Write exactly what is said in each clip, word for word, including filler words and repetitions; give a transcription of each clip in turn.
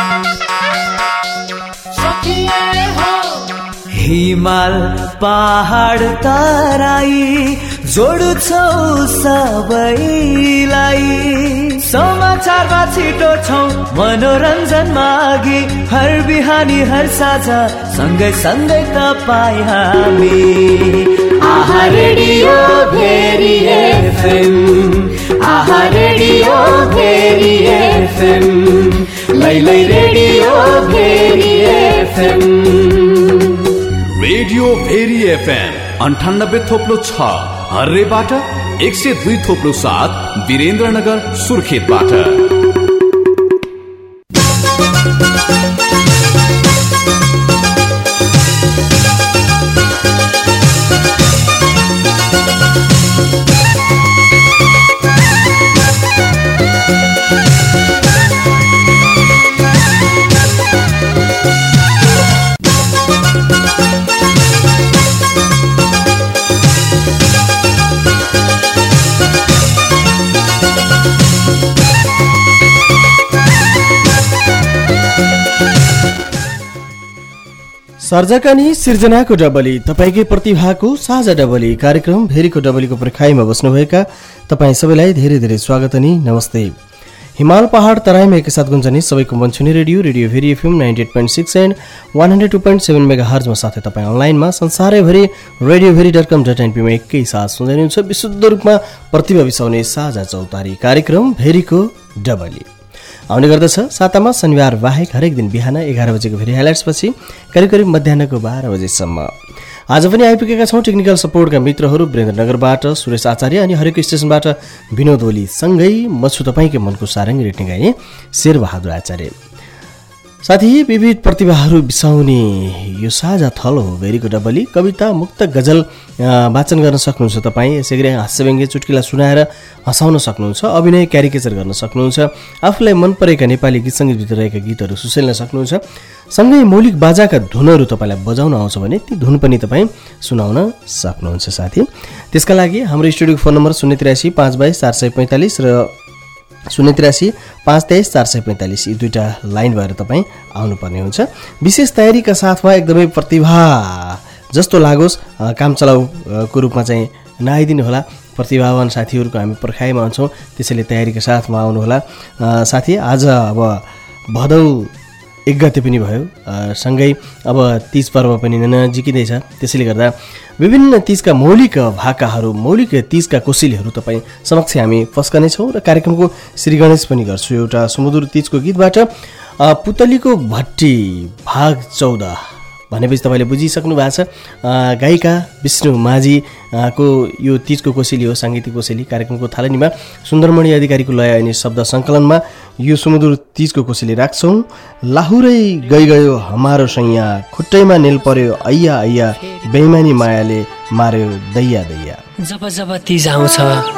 हिमाल पहाड तराई जोड्छौ सबैलाई समाचारमा छिटो छौ मनोरञ्जनमा अघि हर बिहानी हर साझा सँगै सँगै तपाईँ हामी Aaha radio Bheri FM Aaha radio Bheri FM लैलै radio Bheri FM radio Bheri FM अन्ठानब्बे थोप्लो छ हर्रेबाट एक सय दुई थोप्लो सात वीरेन्द्रनगर सुर्खेतबाट। सर्जक अनि सिर्जनाको डबली तपाईँकै प्रतिभाको साझा डबली कार्यक्रम भेरीको डबलीको पर्खाइमा बस्नुभएका तपाईँ सबैलाई धेरै धेरै स्वागत अनि नमस्ते। हिमाल पहाड तराईमा एकसाथ गुन्जने सबैको मनछुने radio radio Bheri FM ninety eight point six and one hundred two point seven mega हर्जमा साथै तपाईँ अनलाइनमा संसारैभरि radio Bheri dot com dot एनपीमा एकैसाथ सुन्दै हुनुहुन्छ विशुद्ध रूपमा प्रतिभा बिसाउने साझा चौतारी कार्यक्रम भेरीको डबली आउने गर्दछ। सातामा शनिबार बाहेक हरेक दिन बिहान एघार बजेको भेरी हाइलाइट्सपछि करिब करिब मध्याहको बाह्र बजेसम्म। आज पनि आइपुगेका छौँ टेक्निकल सपोर्टका मित्रहरू वीरेन्द्रनगरबाट सुरेश आचार्य अनि हरेक स्टेसनबाट विनोद ओली सँगै म छु तपाईँकै मनको सारङ्गी रेट्ने गाइने शेरबहादुर आचार्य। साथै विविध प्रतिभाहरू बिसाउने यो साझा थल हो भेरीको डबली। कविता मुक्त गजल वाचन गर्न सक्नुहुन्छ तपाईँ, यसै गरी हास्यव्यङ्ग्य चुटकिला सुनाएर हँसाउन सक्नुहुन्छ, अभिनय क्यारिकेचर गर्न सक्नुहुन्छ, आफूलाई मन परेका नेपाली गीत सङ्गीतभित्र रहेका गीतहरू सुसेल्न सक्नुहुन्छ, सँगै मौलिक बाजाका धुनहरू तपाईँलाई बजाउन आउँछ भने ती धुन पनि तपाईँ सुनाउन सक्नुहुन्छ साथी। त्यसका लागि हाम्रो स्टुडियोको फोन नम्बर शून्य त्रियासी पाँच बाइस चार सय पैँतालिस र शून्य त्रियासी पाँच तेइस चार सय पैँतालिस यी दुईवटा लाइन भएर तपाईँ आउनुपर्ने हुन्छ। विशेष तयारीका साथमा एकदमै प्रतिभा जस्तो लागोस् काम चलाउको रूपमा चाहिँ नआइदिनु होला। प्रतिभावान साथीहरूको हामी पर्खाइमा आउँछौँ, त्यसैले तयारीका साथमा आउनुहोला साथी। आज अब भदौ एक गते पनि भयो, सँगै अब तीज पर्व पनि नजिकिँदैछ, त्यसैले गर्दा विभिन्न तीजका मौलिक भाकाहरू मौलिक तीजका कोसेलीहरू तपाईँ समक्ष हामी पस्कनेछौँ र कार्यक्रमको श्री गणेश पनि गर्छु एउटा सुमधुर तीजको गीतबाट। पुतलीको भट्टी भाग चौध भनेपछि तपाईँले बुझिसक्नु भएको छ, गायिका विष्णु माझी को यो तीजको कोसेली हो, साङ्गीतिक कोसेली। कार्यक्रमको थालनीमा सुन्दरमणि अधिकारीको लय अनि शब्द सङ्कलनमा यो सुमधुर तीजको कोसेली राख्छौँ। लाहुरै गइ गयो हमारो सैया, खुट्टैमा नेल पर्यो ऐया ऐया, बेइमानी मायाले मार्यो दैया दैया। जब जब तीज आउँछ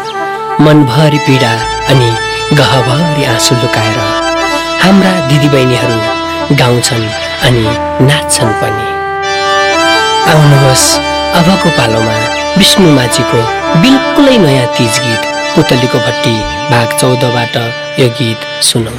मनभरि पीडा अनि गहभरि आँसु लुकाएर हाम्रा दिदीबहिनीहरू गाउँछन् अनि नाच्छन् पनि। आउनुहोस् अबको पालोमा विष्णु माझीको बिल्कुलै नयाँ तीज गीत पुतलीको भट्टी भाग चौधबाट यो गीत सुनौँ।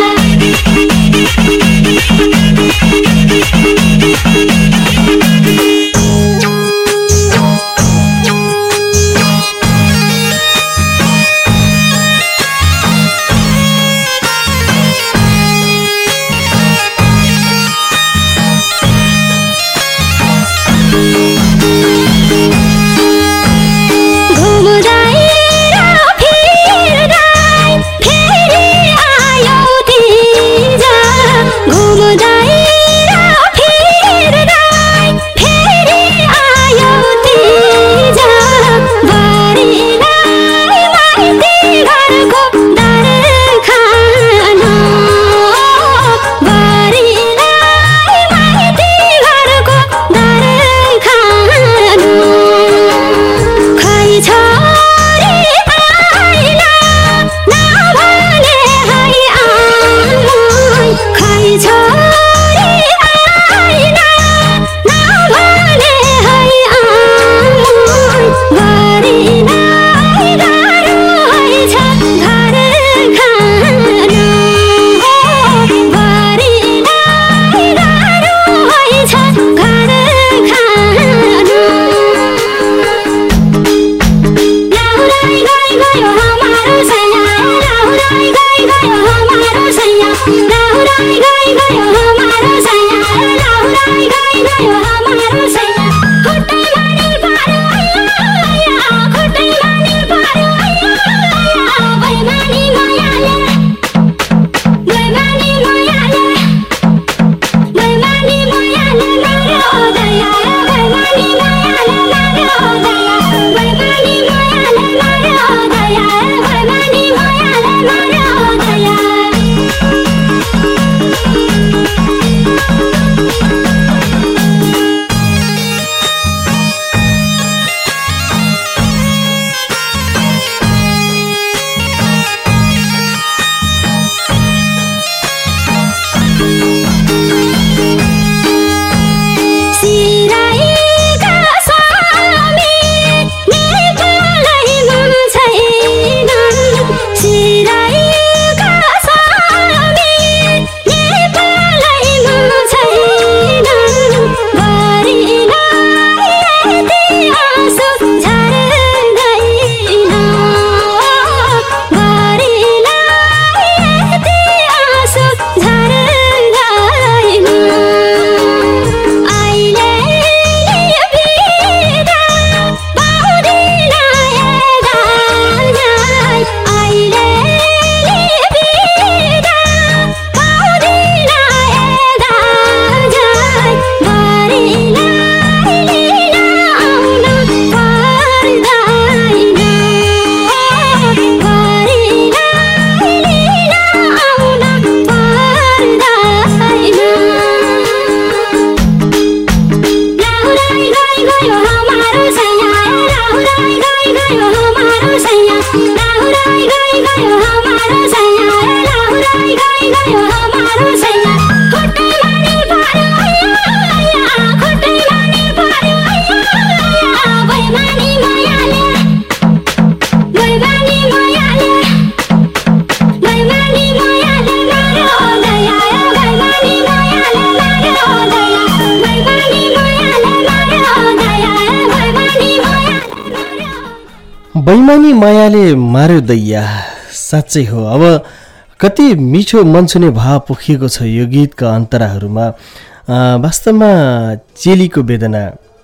Thank you. बैमानी मायाले मार्यो दैया, साँच्चै हो। अब कति मिठो मन छुने भाव पोखिएको छ यो गीतका अन्तराहरूमा। वास्तवमा चेलीको वेदना,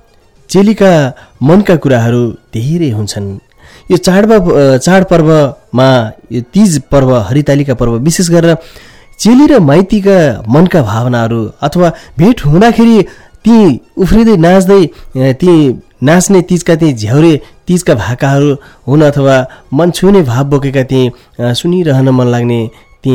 चेलीका मनका कुराहरू धेरै हुन्छन्। यो चाडमा चाडपर्वमा यो तीज पर्व, हरितालिका पर्व, विशेष गरेर चेली र माइतीका मनका भावनाहरू अथवा भेट हुँदाखेरि ती उफ्रिँदै नाच्दै ती नाच्ने तीजका ती झ्याउरे तीजका भाकाहरू हुन् अथवा मन छुने भाव बोकेका ती सुनिरहन मन लाग्ने ती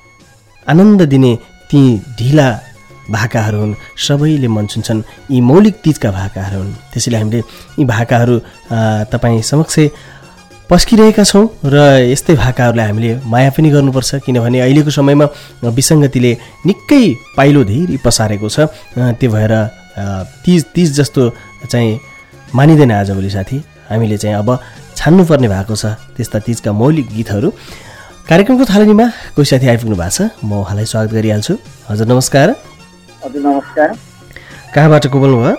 आनन्द दिने ती ढिला भाकाहरू हुन्। सबैले मन छुन्छन्। यी मौलिक तीजका भाकाहरू हुन्। त्यसैले हामीले यी भाकाहरू तपाईँ समक्ष पस्किरहेका छौँ र यस्तै भाकाहरूलाई हामीले माया पनि गर्नुपर्छ, किनभने अहिलेको समयमा विसङ्गतिले निकै पाइलो धेरै पसारेको छ। त्यो भएर तीज तीज जस्तो चाहिँ मानिँदैन आजभोलि साथी। हामीले चाहिँ अब छान्नुपर्ने भएको छ त्यस्ता तीजका मौलिक गीतहरू। कार्यक्रमको थालनीमा कोही साथी आइपुग्नु भएको छ, म उहाँलाई स्वागत गरिहाल्छु। हजुर नमस्कार। हजुर नमस्कार। कहाँबाट को बोल्नुभयो?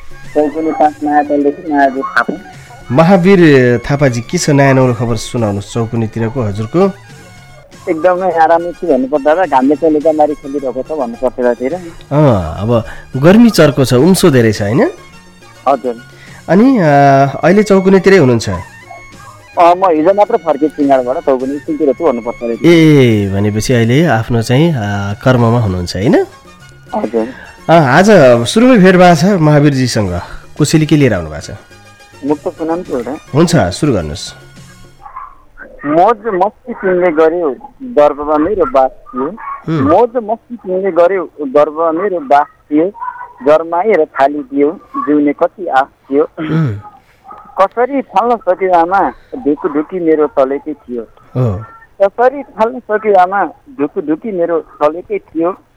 महावीर थापाजी, के छ नयाँ नौलो खबर सुनाउनुहोस् चौकुनीतिरको हजुरको? एकदमै आरामै छु भन्नुपर्दा र घामले चाहिँ लुगामारी खेलिरहेको छ भन्नुपर्छ। अँ अब गर्मी चर्को छ, उम्सो धेरै छ होइन? हजुर। अनि अहिले चौकुनीतिरै हुनुहुन्छ? म हिजो मात्र फर्केँ सिँगारबाट, चौकुनी स्कुलतिर छु भन्नुपर्छ। ए भनेपछि अहिले आफ्नो चाहिँ कर्ममा हुनुहुन्छ होइन? हजुर। आज सुरुमै भेट भएको छ महावीरजीसँग, कसैले के लिएर आउनु भएको छ? मुक्त सुनाउँछु एउटा। हुन्छ, सुरु गर्नुहोस्। मोज मस्ती तिमीले गर्यो गर्वमा मेरो बास थियो, मोज मस्ती तिमीले गर्यो गर्वमा मेरो बास थियो, जर्माएर थाली दियो जिउने कति आश थियो, कसरी फाल्न सक्यो आमा ढुकु ढुकी मेरो चलेकै थियो, कसरी फाल्न सक्यो आमा ढुकु ढुकी मेरो चलेकै थियो,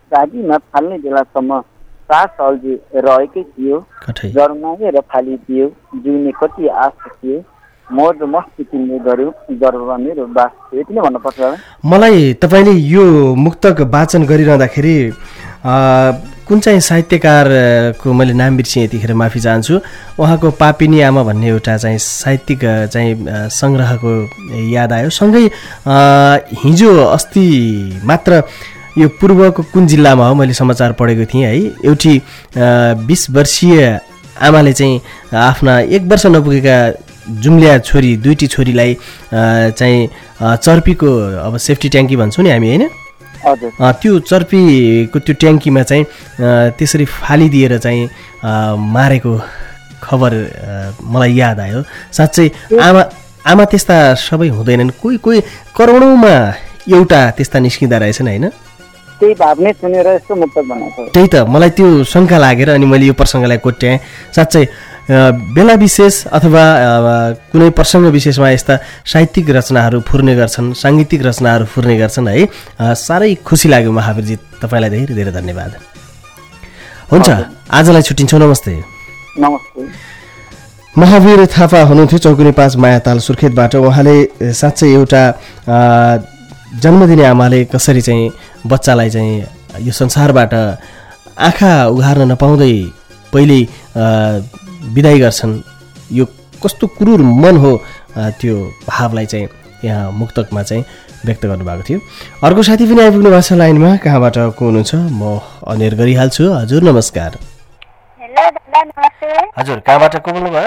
रागीमा फाल्ने बेलासम्म सास अल्झी रहेकै थियो जर्माएर फालिदियो जिउने कति आश थियो मौज मस्ती तिमीले गर्यो गर्वमा मेरो बास थियो। यति नै भन्नुपर्छ। मलाई तपाईँले यो मुक्तक वाचन गरिरहँदाखेरि कुन चाहिँ साहित्यकारको मैले नाम बिर्सेँ यतिखेर माफी चाहन्छु। उहाँको पापिनी आमा भन्ने एउटा चाहिँ साहित्यिक चाहिँ सङ्ग्रहको याद आयो। सँगै हिजो अस्ति मात्र यो पूर्वको कुन जिल्लामा हो मैले समाचार पढेको थिएँ है, एउटी बिस वर्षीय आमाले चाहिँ आफ्ना एक वर्ष नपुगेका जुम्ल्या छोरी दुईटी छोरीलाई चाहिँ चर्पीको अब सेफ्टी ट्याङ्की भन्छौँ नि हामी होइन, त्यो चर्पीको त्यो ट्याङ्कीमा चाहिँ त्यसरी फालिदिएर चाहिँ मारेको खबर मलाई याद आयो। साँच्चै आमा आमा त्यस्ता सबै हुँदैनन्, कोही कोही करोडौँमा एउटा त्यस्ता निस्किँदा रहेछन् होइन। त्यही भाव नै सुनेर यस्तो मुक्तक बनाएको। त्यही त मलाई त्यो शङ्का लागेर अनि मैले यो प्रसङ्गलाई कोट्याएँ। साँच्चै बेला विशेष अथवा कुनै प्रसङ्ग विशेषमा यस्ता साहित्यिक रचनाहरू फुर्ने गर्छन्, साङ्गीतिक रचनाहरू फुर्ने गर्छन् है। साह्रै खुसी लाग्यो महावीरजी, तपाईँलाई धेरै धेरै धन्यवाद। हुन्छ आजलाई छुट्टिन्छौँ। नमस्ते। नमस्ते। महावीर थापा हुनुहुन्थ्यो चौकुने पाँच मायाताल सुर्खेतबाट। उहाँले साँच्चै एउटा जन्मदिने आमाले कसरी चाहिँ बच्चालाई चाहिँ यो संसारबाट आँखा उघार्न नपाउँदै पहिल्यै बिदाई गर्छन्, यो कस्तो क्रूर मन हो, त्यो भावलाई चाहिँ यहाँ मुक्तकमा चाहिँ व्यक्त गर्नुभएको थियो। अर्को साथी पनि आइपुग्नु भएको छ लाइनमा, कहाँबाट को हुनुहुन्छ म अनिर गरिहाल्छु। हजुर नमस्कार। हेलो दादा नमस्ते। हजुर कहाँबाट को बोल्नुभयो?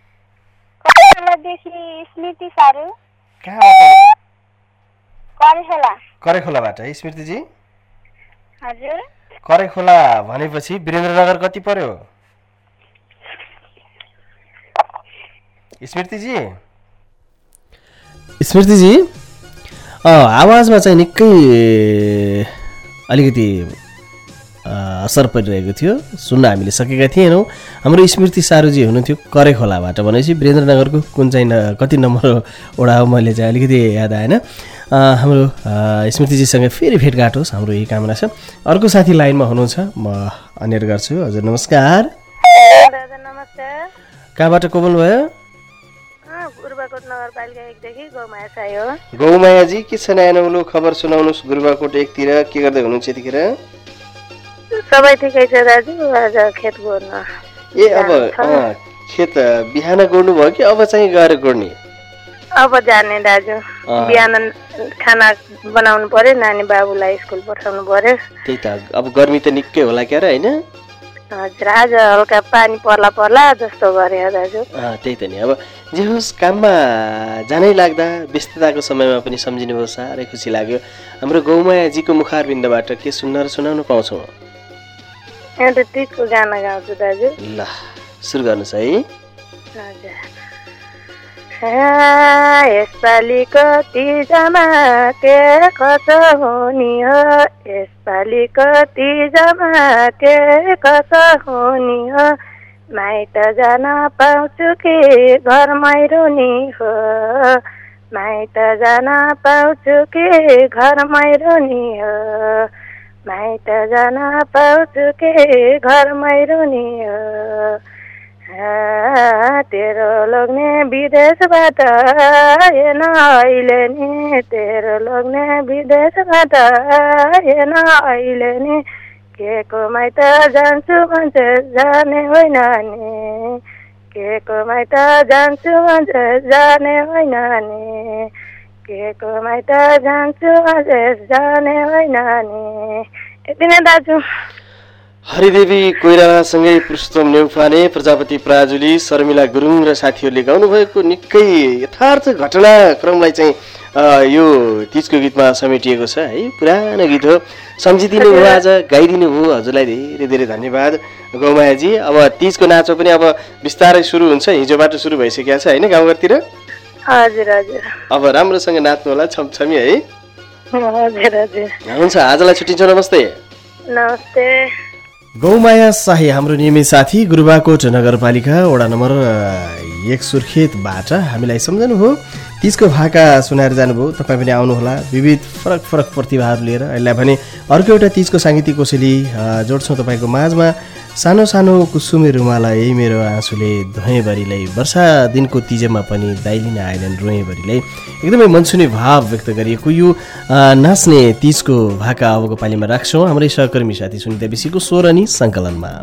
स्मृति सारू। कहाँबाट? करेखोला। करेखोलाबाट है स्मृतिजी? हजुर। करेखोला भनेपछि वीरेन्द्रनगर कति पर्यो स्मृतिजी? स्मृतिजी आवाजमा चाहिँ निकै अलिकति असर परिरहेको थियो, सुन्न हामीले सकेका थिएनौँ। हाम्रो स्मृति सारूजी हुनुहुन्थ्यो करेखोलाबाट, भनेपछि वीरेन्द्रनगरको कुन चाहिँ कति नम्बर वडा हो मैले चाहिँ अलिकति याद आएन। हाम्रो स्मृतिजीसँग फेरि भेटघाट होस्, हाम्रो यही कामना छ। अर्को साथी लाइनमा हुनुहुन्छ, म अनिर गर्छु। हजुर नमस्कार। नमस्कार। कहाँबाट को बोल्नुभयो? गुरुबाकोट नगरपालिका एकदेखि गौमाया साई हो। गौमायाजी के छ नयाँ नौलो खबर सुनाउनुहोस्। गुरुबाकोट एकतिर के गर्दै हुनुहुन्छ यतिखेर? सबै ठिकै छ दाजु, आज खेत गोड्न। ए अब खेत बिहान गोड्नु भयो कि अब चाहिँ गएर गोड्ने? अब जाने दाजु, बिहान खाना बनाउनु पर्यो, नानी बाबुलाई स्कुल पठाउनु पर्यो। त्यही त, अब गर्मी त निकै होला क्या र होइन? हजुर, आज हल्का पानी पर्ला पर्ला जस्तो गरे दाजु। त्यही त नि, अब जे होस् काममा जानै लाग्दा व्यस्तताको समयमा पनि सम्झिनु भयो, साह्रै खुसी लाग्यो। हाम्रो गौमायाजीको मुखारबिन्दबाट के सुन्न र सुनाउन पाउँछौँ? एउटा तीजको गाना गाउँछु दाजु। ल सुरु गर्नुहोस् है। हजुर। यसपालि कति जमा के कसो हुने हो, यसपालि कति जमा के कसो हुने हो, माइत जान पाउँछु कि घरमै रुनी हो, माइत जान पाउँछु कि घरमै रुनी हो, माइत जान पाउँछु कि घरमै रुनी हो। तेरो लोग्ने विदेशबाट हेर्न अहिले नि, तेरो लोग्ने विदेशबाट हेर्न अहिले नि, के को माइत जान्छु भन्छ जाने होइन नि, के को माइत जान्छु भन्छ जाने होइन नि, के को माइत जान्छु भन्छ जाने होइन नि। यति नै दाजु। हरिदेवी कोइरालासँगै पुरुषोत्तम नेउपाने, प्रजापति प्राजुली, शर्मिला गुरुङ र साथीहरूले गाउनुभएको निकै यथार्थ घटनाक्रमलाई चाहिँ यो तीजको गीतमा समेटिएको छ है। पुरानो गीत हो, सम्झिदिनु भयो, आज गाइदिनु भयो। हजुरलाई धेरै धेरै धन्यवाद गौमायाजी। अब तीजको नाचो पनि अब बिस्तारै सुरु हुन्छ, हिजोबाट सुरु भइसकेको छ होइन गाउँघरतिर? हजुर हजुर। अब राम्रोसँग नाच्नु होला छमछमी है। हजुर हजुर। हुन्छ आजलाई छुट्टिन्छौँ। नमस्ते। नमस्ते। गौमाया शाही हाम्रो नियमित साथी, गुरुबाकोट नगरपालिका वडा नम्बर एक सुर्खेतबाट हामीलाई सम्झनुभयो, तिजको भाका सुनाएर जानुभयो। तपाईँ पनि आउनुहोला विविध फरक फरक प्रतिभाहरू लिएर। यसलाई भने अर्को एउटा तिजको साङ्गीतिक कोसेली जोड्छौँ तपाईँको माझमा। सानो सानो कुसुमे रुमाला यही मेरो आँसुले धोएभरिलाई, वर्षा दिनको तिजमा पनि दाइलिन आएनन् रोएभरिलाई। एकदमै मनसुने भाव व्यक्त गरिएको यो नाच्ने तिजको भाका अबको पालीमा राख्छौँ हाम्रै सहकर्मी साथी सुनिता विशीको स्वर अनि सङ्कलनमा।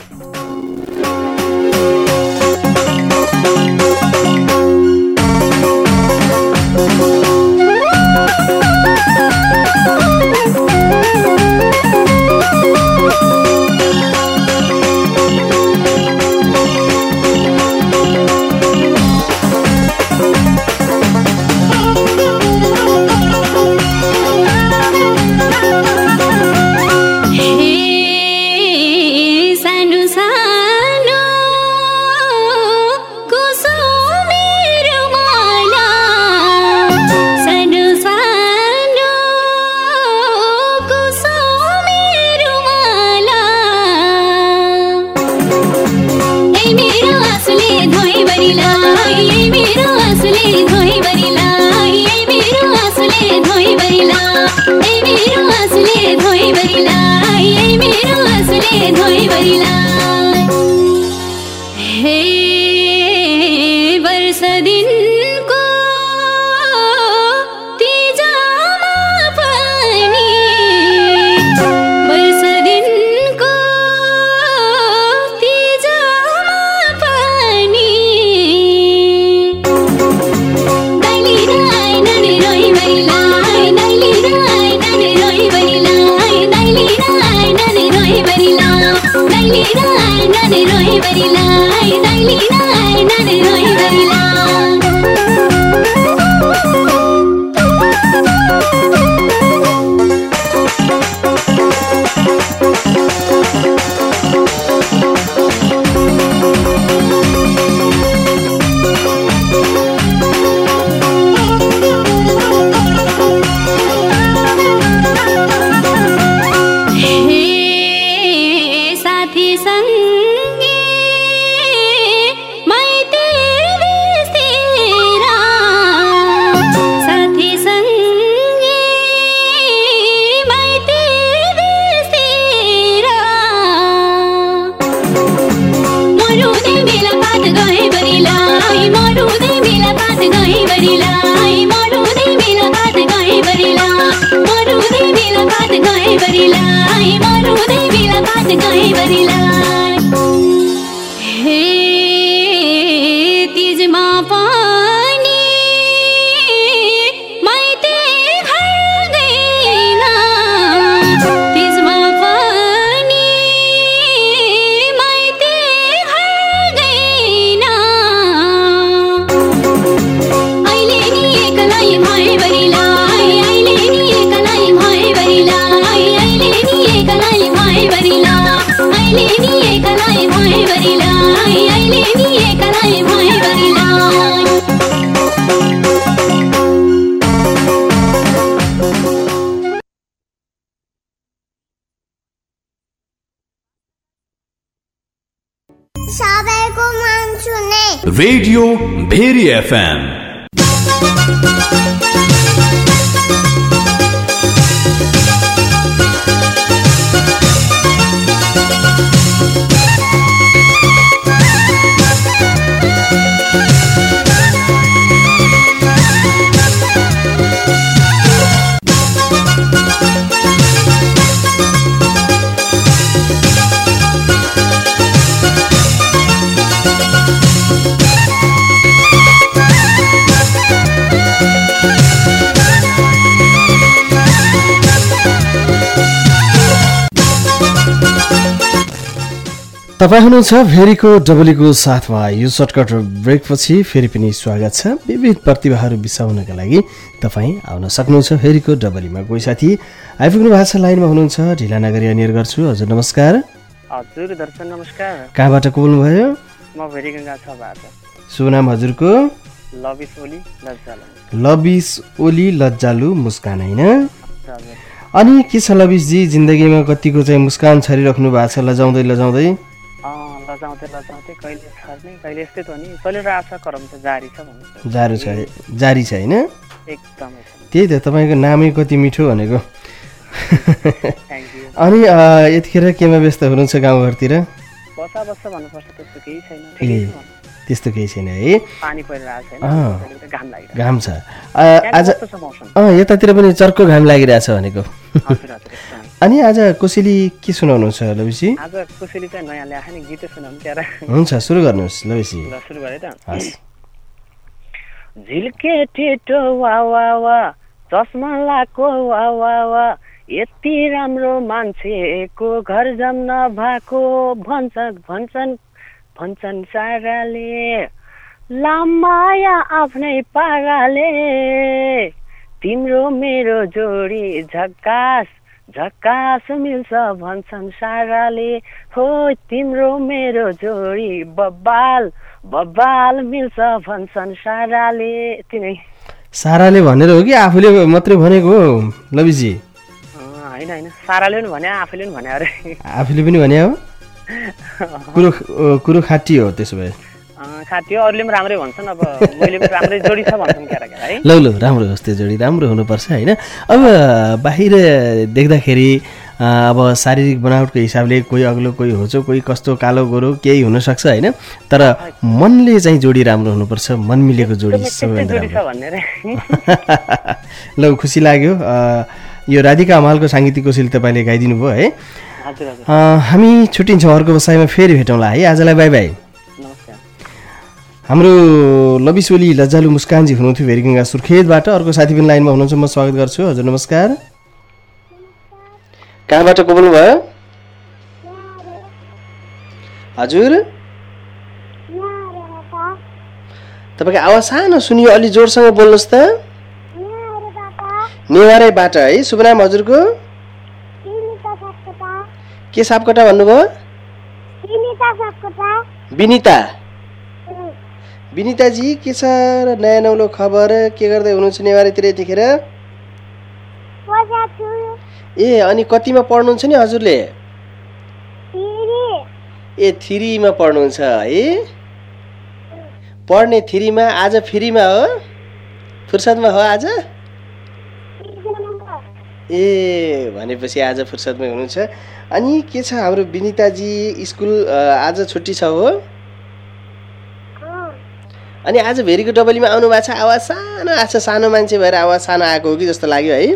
रेडियो भेरी एफएम तपाईं हुनुहुन्छ भेरीको डबलीको साथमा। यो सर्टकट ब्रेकपछि फेरि पनि स्वागत छ। विविध प्रतिभाहरू बिसाउनका लागि तपाईँ आउन सक्नुहुन्छ भेरीको डबलीमा। कोही साथी आइपुग्नु भएको छ, लाइनमा हुनुहुन्छ, ढिला नगरी अनियर गर्छु। हजुर नमस्कार। हजुर दर्शन नमस्कार। कहाँबाट को बोल्नुभयो? म भेरीगङ्गा छबाट। शुभ नाम हजुरको? लबिस ओली लज्जालु। लबिस ओली लज्जालु मुस्कान हैन? अनि के छ लबिस जी, जिन्दगीमा कतिको चाहिँ मुस्कान छरिराख्नु भएको छ लजाउँदै लजाउँदै? लजाउँदै लजाउँदै कहिले छर्ने कहिले यस्तै त हो नि चलिरहेको छ क्रम त जारी छ भन्नु जारी छ जारी छ होइन एकदमै त्यही त तपाईँको नामै कति मिठो भनेको थ्याङ्क यू अनि यतिखेर केमा व्यस्त हुनुहुन्छ गाउँघरतिर बसा बसा भन्नुपर्छ त्यस्तो केही छैन ए त्यस्तो केही छैन है पानी परिरहेको छैन घाम लागिरहेको घाम छ छ आज कस्तो छ मौसम अँ यतातिर पनि चर्को घाम लागिरहेछ भनेको हजुर हजुर एकदमै अनि आज कोसेली के सुनाउनुहुन्छ लबिसी आज कोसेली चाहिँ नयाँ ल्याएको नि गीतै सुनाउनु क्या हुन्छ सुरु गर्नुहोस् लबिसी ल सुरु गरेँ त हस् झिल्के टिटो वा वा वा चस्मा लाको वा वा वा यति राम्रो मान्छेको घर जम्न भएको भन्छन् भन्छन् भन्छन् साराले लामाया आफ्नै पाराले तिम्रो मेरो जोडी झक्कास झक्कास मिल्छ भन्छन् साराले हो तिम्रो मेरो जोडी बब्बाल बब्बाल मिल्छ भन्छन् साराले यति नै साराले भनेर हो कि आफूले मात्रै भनेको हो लबिजी होइन होइन साराले पनि भने आफूले पनि भने अरे आफूले पनि भने हो कुरो कुरो खाटी हो त्यसो भए खाटी हो अरूले पनि राम्रै भन्छन् अब मैले पनि राम्रै जोडी छ भन्छन् क्यारा क्यारा है ल ल राम्रो होस् त्यो जोडी राम्रो हुनुपर्छ होइन अब बाहिर देख्दाखेरि अब शारीरिक बनावटको हिसाबले कोही अग्लो कोही होचो कोही कस्तो कालो गोरो केही हुनसक्छ होइन तर मनले चाहिँ जोडी राम्रो हुनुपर्छ मन मिलेको जोडी सबैभन्दा ल खुसी लाग्यो यो राधिका हमालको साङ्गीतिक कोसेली तपाईँले गाइदिनु भयो है हामी छुट्टिन्छौँ अर्को बसाइमा फेरि भेटौँला है आजलाई बाई बाई हाम्रो लबिसोली लज्जालु मुस्कानजी हुनुहुन्थ्यो भेरीगङ्गा सुर्खेतबाट अर्को साथी पनि लाइनमा हुनुहुन्छ म स्वागत गर्छु हजुर नमस्कार कहाँबाट को बोल्नुभयो हजुर तपाईँको आवाज सानो सुनियो अलि जोडसँग बोल्नुहोस् त नेवारैबाट है शुभ नाम हजुरको के सापकोटा भन्नुभयो विनिता विनिताजी के छ र नयाँ नौलो खबर के गर्दै हुनुहुन्छ नेवारीतिर यतिखेर ए अनि कतिमा पढ्नुहुन्छ नि हजुरले ए थ्रीमा पढ्नुहुन्छ है पढ्ने थ्रीमा आज फ्रीमा हो फुर्सदमा हो आज ए भनेपछि आज फुर्सदमै हुनुहुन्छ अनि के छ हाम्रो विनिताजी स्कुल आज छुट्टी छ हो अनि आज भेरीको डबलीमा आउनु भएको छ आवाज सानो आएको छ सानो मान्छे भएर आवाज सानो आएको हो कि जस्तो लाग्यो है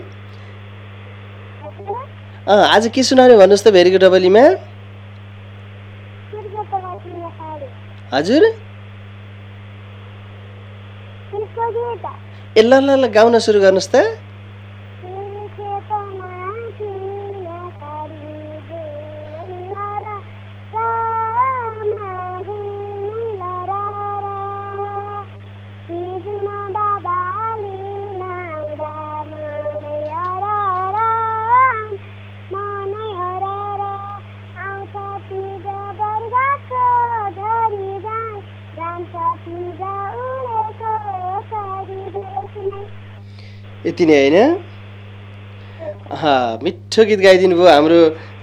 अँ आज के सुनाउने भन्नुहोस् त भेरीको डबलीमा हजुर ए ल ल ल गाउन सुरु गर्नुहोस् त यति नै होइन मिठो गीत गाइदिनु भयो हाम्रो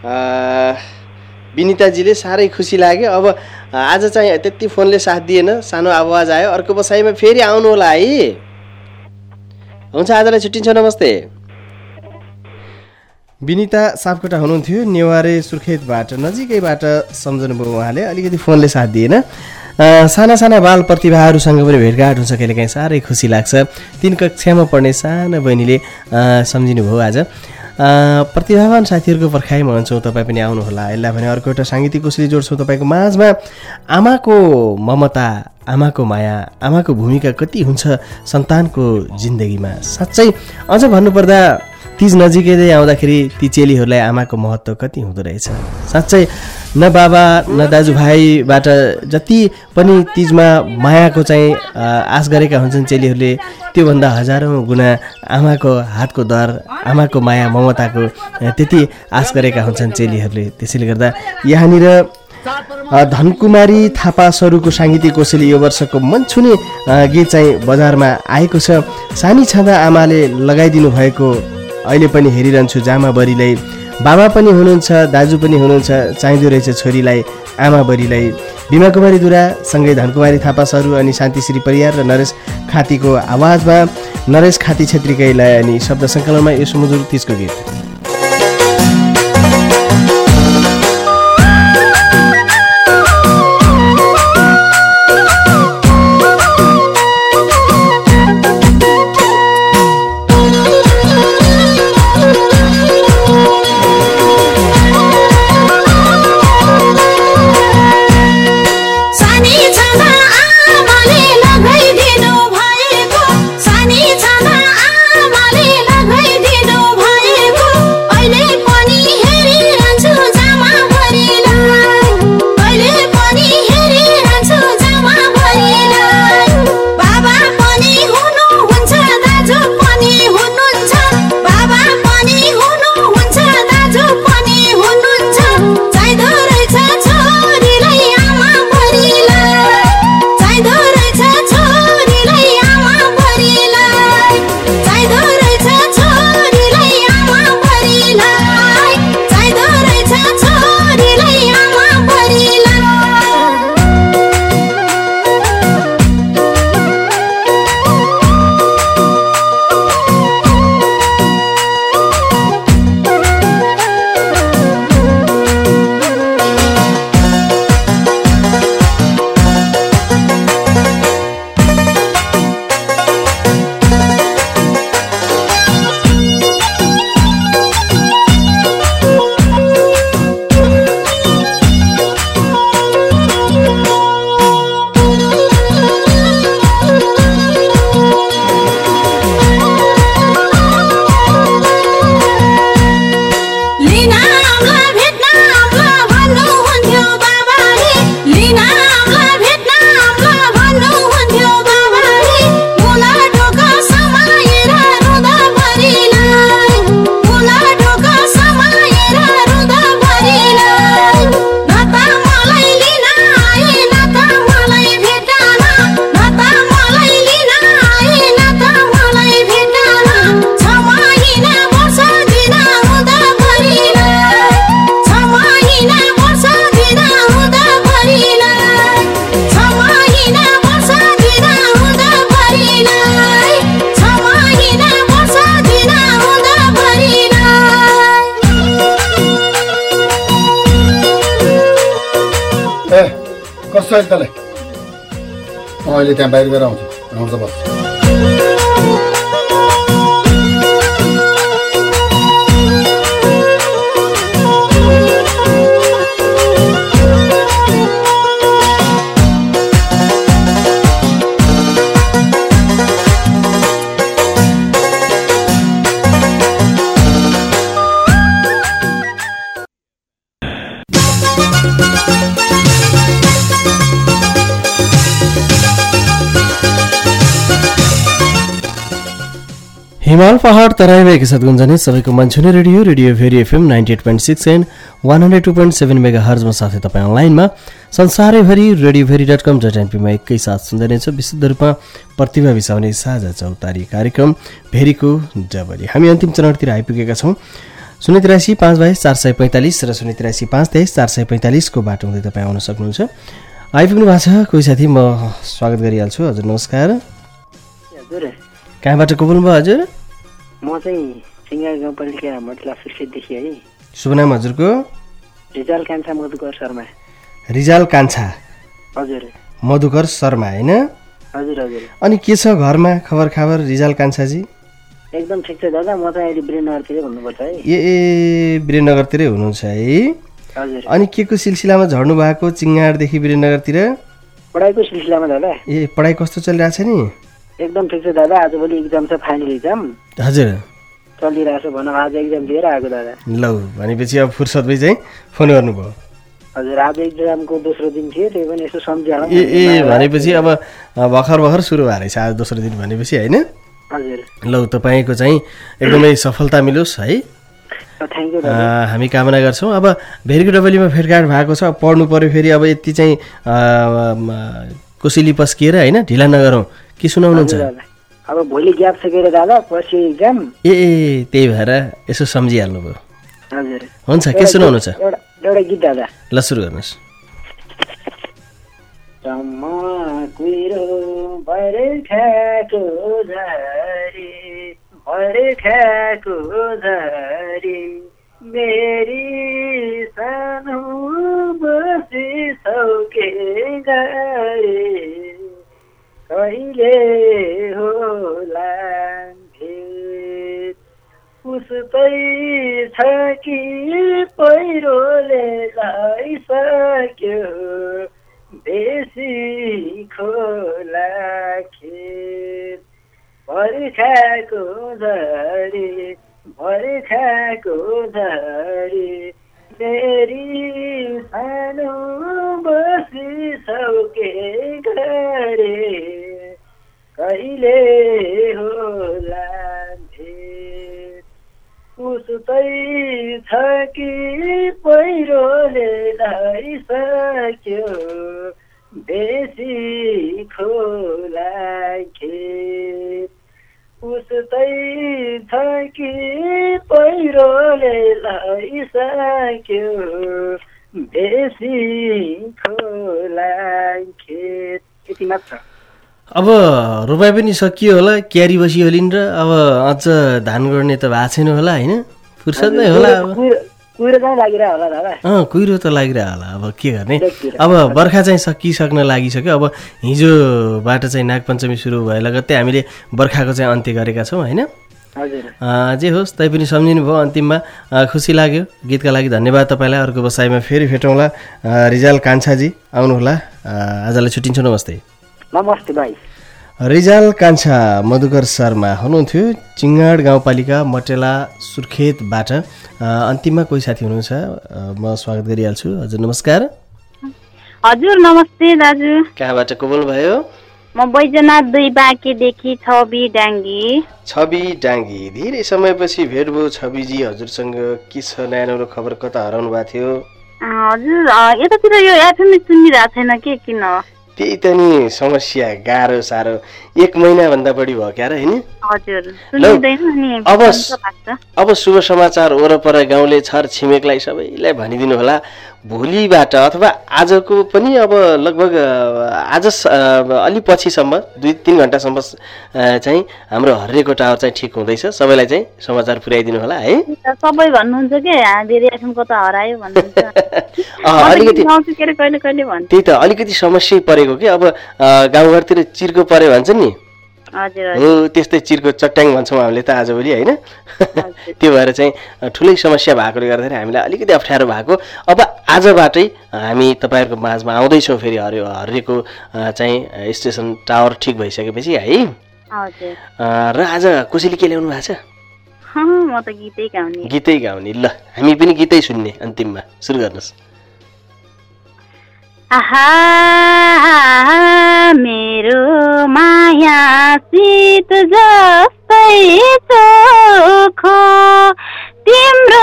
विनिताजीले साह्रै खुसी लाग्यो अब आज चाहिँ त्यति फोनले साथ दिएन सानो आवाज आयो अर्को बसाइमा फेरि आउनु होला है हुन्छ आजलाई छुट्टिन्छ नमस्ते विनिता सापकोटा हुनुहुन्थ्यो नेवारे सुर्खेतबाट नजिकैबाट सम्झनुभयो उहाँले अलिकति फोनले साथ दिएन साना साना बाल प्रतिभाहरूसँग पनि भेटघाट हुन्छ कहिलेकाहीँ साह्रै खुसी लाग्छ तीन कक्षामा पढ्ने सानो बहिनीले सम्झिनुभयो आज प्रतिभावान साथीहरूको पर्खाइमा हुन्छौँ तपाईँ पनि आउनुहोला यसलाई भने अर्को एउटा साङ्गीतिक कोसेली जोड्छौँ तपाईँको माझमा आमाको ममता आमाको माया आमाको भूमिका कति हुन्छ सन्तानको जिन्दगीमा साँच्चै अझ भन्नुपर्दा तीज नजिकै आउँदाखेरि ती चेलीहरूलाई आमाको महत्त्व कति हुँदो रहेछ साँच्चै न बाबा न दाजुभाइबाट जति पनि तीजमा मायाको चाहिँ आश गरेका हुन्छन् चेलीहरूले त्योभन्दा हजारौँ गुणा आमाको हातको दर आमाको माया ममताको त्यति आश गरेका हुन्छन् चेलीहरूले त्यसैले गर्दा यहाँनिर धनकुमारी थापा सरुको साङ्गीतिक कोसेली यो वर्षको मन छुने गीत चाहिँ बजारमा आएको छ सानी छँदा आमाले लगाइदिनु भएको अहिले पनि हेरिरहन्छु जामा बरीलाई बाबा पनि हुनुहुन्छ, दाजु पनि हुनुहुन्छ, चाहिँदो रहेछ छोरीलाई आमा बरीलाई। बिमा कुमारी दुरा सँगै धनकुमारी थापा सरू अनि शान्तिश्री परियार र नरेश खातीको आवाजमा नरेश खाती छेत्रीकै लय अनि शब्द सङ्कलनमा यो सुमधुर तिजको गीत। तँलाई अहिले त्यहाँ बाहिर गएर आउँछ आउँछ बस। हिमाल पहाड तराईमा एकसाथ गुन्जने सबैको मन्छुने radio radio Bheri FM ninety eight point six and one hundred two point seven mega हर्जमा साथै तपाईँ अनलाइनमा संसारैभरि radio Bheri dot com dot एनपीमा एकैसाथ सुन्दै रहेछ विशुद्ध रूपमा प्रतिभा बिसाउने साझा चौतारी कार्यक्रम भेरीको डबली। हामी अन्तिम चरणतिर आइपुगेका छौँ। शून्य तिरासी पाँच बाइस चार सय पैँतालिस र शून्य तिरासी पाँच तेइस चार सय पैँतालिसको बाटो हुँदै तपाईँ आउन सक्नुहुन्छ। आइपुग्नु भएको छ कोही साथी, म स्वागत गरिहाल्छु। हजुर नमस्कार। हजुर कहाँबाट को बोल्नुभयो हजुर? म चाहिँ सिङ्गार गाउँपालिका मटला सुर्खेतदेखि है। शुभ नाम हजुरको? रिजाल कान्छा मधुकर शर्मा। रिजाल कान्छा हजुर मधुकर शर्मा होइन? हजुर हजुर। अनि के छ घरमा खबर खबर रिजाल कान्छाजी? एकदम ठिक छ दादा, म त अहिले वीरेन्द्रनगरतिरै हुनुपर्छ है। ए ए वीरेन्द्रनगरतिरै हुनुहुन्छ है? हजुर। अनि के को सिलसिलामा झर्नु भएको चिङ्गारदेखि वीरेन्द्रनगरतिर? पढाइको सिलसिलामा दादा। ए पढाइ कस्तो चलिरहेछ नि? एकदम ठिक छ दादा, आजभोलि एक्जाम छ, फाइनल एक्जाम। हजुर चलिरहेछ भनौँ, आज एक्जाम दिएर आएको दादा। ल भनेपछि अब फुर्सदमै चाहिँ फोन गर्नुभयो? हजुर आज एक्जामको दोस्रो दिन थियो, त्यही पनि यसो सम्झिहालौँ। ए ए भनेपछि अब भर्खर भर्खर सुरु भएर रहेछ आज दोस्रो दिन भनेपछि होइन? हजुर। ल तपाईँको चाहिँ एकदमै सफलता मिलोस् है, थ्याङ्क यू। हामी कामना गर्छौँ। अब भेरीको डबलीमा भेटघाट भएको छ, पढ्नु पऱ्यो फेरि अब यति चाहिँ कोसिली पस्किएर होइन, ढिला नगरौँ। के सुनाउनुहुन्छ? अब भोलि ग्याप छ के दादा, पर्सि एक्जाम। ए ए त्यही भएर यसो सम्झिहाल्नु भयो। हजुर। हुन्छ के सुनाउनु छ एउटा एउटा गीत दादा ल सुरु गर्नुहोस् सम्म कुहिरो बर्खाको झरी बर्खाको झरी मेरी सानो बसी सौके गरे कहिले होला भेट उस्तै छ कि पहिरोले गइसक्यो बेसी खोला खेत बर्खाको झरी बर्खाको झरी मेरी सानो बसी सौके गरे कहिले होला भेट उस्तै छ कि पहिरोले लैसक्यो बेसी खोला खेत उस्तै छ कि पहिरोले लैसक्यो बेसी खोला खेत यति मात्र अब रोपाइ पनि सकियो होला क्यारी बसियो होलिन् र अब अझ धान गर्ने त भएको छैन होला होइन फुर्सद नै होला अब कुहिरो चाहिँ लागिरह होला दादा अँ कुहिरो त लागिरह होला अब के गर्ने अब बर्खा चाहिँ सकिसक्न लागिसक्यो अब हिजोबाट चाहिँ नागपञ्चमी सुरु भए लगत्तै हामीले बर्खाको चाहिँ अन्त्य गरेका छौँ होइन जे होस् तैपनि सम्झिनु भयो अन्तिममा खुसी लाग्यो गीतका लागि धन्यवाद तपाईँलाई अर्को बसाइमा फेरि भेटौँला रिजाल कान्छाजी आउनुहोला आजलाई छुट्टिन्छौँ नमस्ते नमस्ते भाइ रिजाल कान्छा मधुकर शर्मा हुनुहुन्थ्यो चिङ्गाड गाउँपालिका मटेला सुर्खेतबाट अन्तिममा कोही साथी हुनुहुन्छ म स्वागत गरिहाल्छु हजुर नमस्कार हजुर नमस्ते दाजु कहाँबाट को बोल्नुभयो म बैजनाथ दुई बाँकेदेखि छवि डाङ्गी छवि डाङ्गी धेरै समयपछि भेट भयो छविजी हजुरसँग के छ नयाँ नौलो खबर कता हराउनु भएको थियो हजुर यतातिर यो एफएम सुनिरहेको छैन के किन त्यही त नि समस्या गाह्रो साह्रो एक महिनाभन्दा बढी भयो क्या र होइन अब अब शुभ समाचार वरपर गाउँले छर छिमेकलाई सबैलाई भनिदिनु होला भोलिबाट अथवा आजको पनि अब लगभग आज अलि पछिसम्म दुई तिन घन्टासम्म चाहिँ हाम्रो हर्रेको टावर चाहिँ ठिक हुँदैछ सबैलाई चाहिँ समाचार पुर्याइदिनु होला है सबै भन्नुहुन्छ के धेरै एफएमको त हरायो भन्नुहुन्छ त्यही त अलिकति समस्या परेको कि अब गाउँघरतिर चिर्को पऱ्यो भन्छ नि हो त्यस्तै चिर्को चट्याङ भन्छौँ हामीले त आजभोलि होइन त्यो भएर चाहिँ ठुलै समस्या भएकोले गर्दाखेरि हामीलाई अलिकति अप्ठ्यारो भएको अब आजबाटै हामी तपाईँहरूको माझमा आउँदैछौँ फेरि हरे हरेको चाहिँ स्टेसन टावर ठिक भइसकेपछि है र आज कसैले के ल्याउनु भएको छ गीतै गाउने ल हामी पनि गीतै सुन्ने अन्तिममा सुरु गर्नुहोस् आहा मेरो माया शीत जस्तै चोखो तिम्रो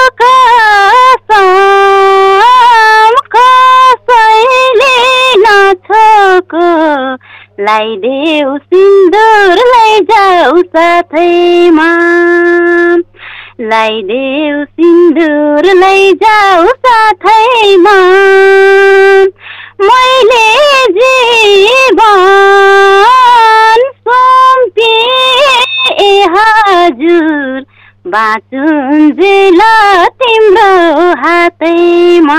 कसम कसैले नछोको लाइदेऊ सिन्दुर लैजाऊ साथैमा लाइदेऊ सिन्दुर लैजाऊ साथैमा मैले जीवन सुम्पिए हजुर बाँचुन्जेल तिम्रो हातैमा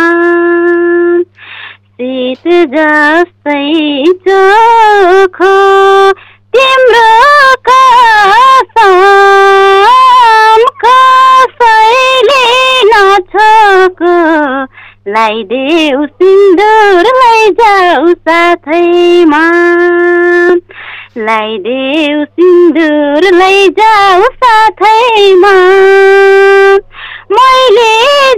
शीत जस्तै चोखो तिम्रो कसम कसैले नछोको लाइदेऊ सिन्दुर लैजाऊ साथैमा लाइदेऊ सिन्दुर लैजाऊ साथैमा मैले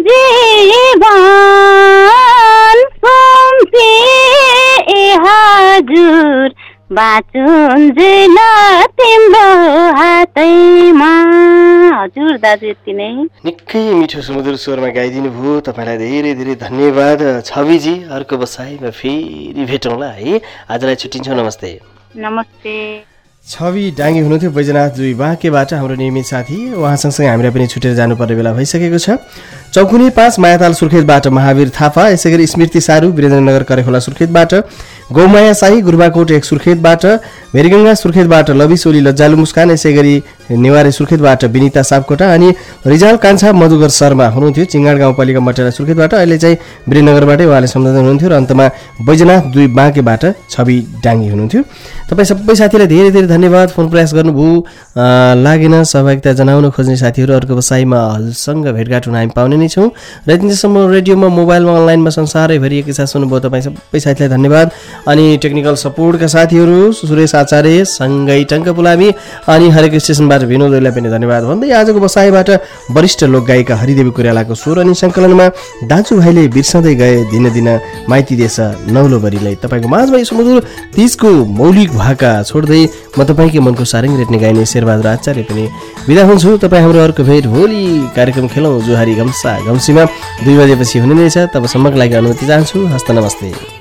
जीवन सुम्पिए हजुर बाँचुन्जेल तिम्रो हातैमा हजुर दाजु यति नै निकै मिठो सुमधुर स्वरमा गाइदिनु भयो तपाईँलाई धेरै धेरै धन्यवाद छविजी अर्को बसाइमा फेरि भेटौँला है आजलाई छुट्टिन्छौँ नमस्ते नमस्ते छवि डाङ्गी हुनुहुन्थ्यो बैजनाथ दुई बाँकेबाट हाम्रो नियमित साथी। उहाँ सँगसँगै हामीलाई पनि छुटेर जानुपर्ने बेला भइसकेको छ। चौकुनी पाँच मायाताल सुर्खेतबाट महावीर थापा, यसै गरी स्मृति सारू वीरेन्द्रनगर करेखोला सुर्खेतबाट, गौमाया साई गुरुबाकोट एक सुर्खेतबाट, भेरीगङ्गा सुर्खेतबाट लबिस ओली लज्जालु मुस्कान, यसै गरी नेवारे सुर्खेतबाट विनिता सापकोटा अनि रिजाल कान्छा मधुकर शर्मा हुनुहुन्थ्यो चिङ्गाड गाउँपालिका मटेरा सुर्खेतबाट। अहिले चाहिँ वीरेन्द्रनगरबाटै उहाँले सम्झाउँदै हुनुहुन्थ्यो र अन्तमा बैजनाथ दुई बाँकेबाट छवि डाङ्गी हुनुहुन्थ्यो। तपाईँ सबै साथीलाई धेरै धेरै धन्यवाद। फोन प्रयास गर्नुभयो, लागेन, सहभागिता जनाउन खोज्ने साथीहरू अर्को बसाइमा हजुरसँग भेटघाट हुन हामी पाउने नै छौँ। र यतिसम्म रेडियोमा मोबाइलमा अनलाइनमा संसारैभरि एकैसाथ सुन्नुभयो तपाईँ सबै साथीलाई धन्यवाद। अनि टेक्निकल सपोर्टका साथीहरू सुरेश आचार्य सँगै टङ्क पुलामी अनि हरेक स्टेसनबाट विनोदलाई पनि धन्यवाद भन्दै आजको बसाइबाट वरिष्ठ लोकगायिका हरिदेवी कोइरालाको स्वर अनि सङ्कलनमा दाजुभाइले बिर्सँदै गए दिन दिन माइती देश नौलोबरीलाई तपाईँको माझमा सुमधुर तीजको मौलिक भाका छोड्दै म तपाईँकै मनको सारङ्गी रेट्ने गाइने शेरबहादुर आचार्य पनि बिदा हुन्छु। तपाईँ हाम्रो अर्को भेट भोलि कार्यक्रम खेलौँ जुहारी घम्सा घम्सीमा दुई बजेपछि हुने नै छ। तबसम्मको लागि अनुमति चाहन्छु। हस्त नमस्ते।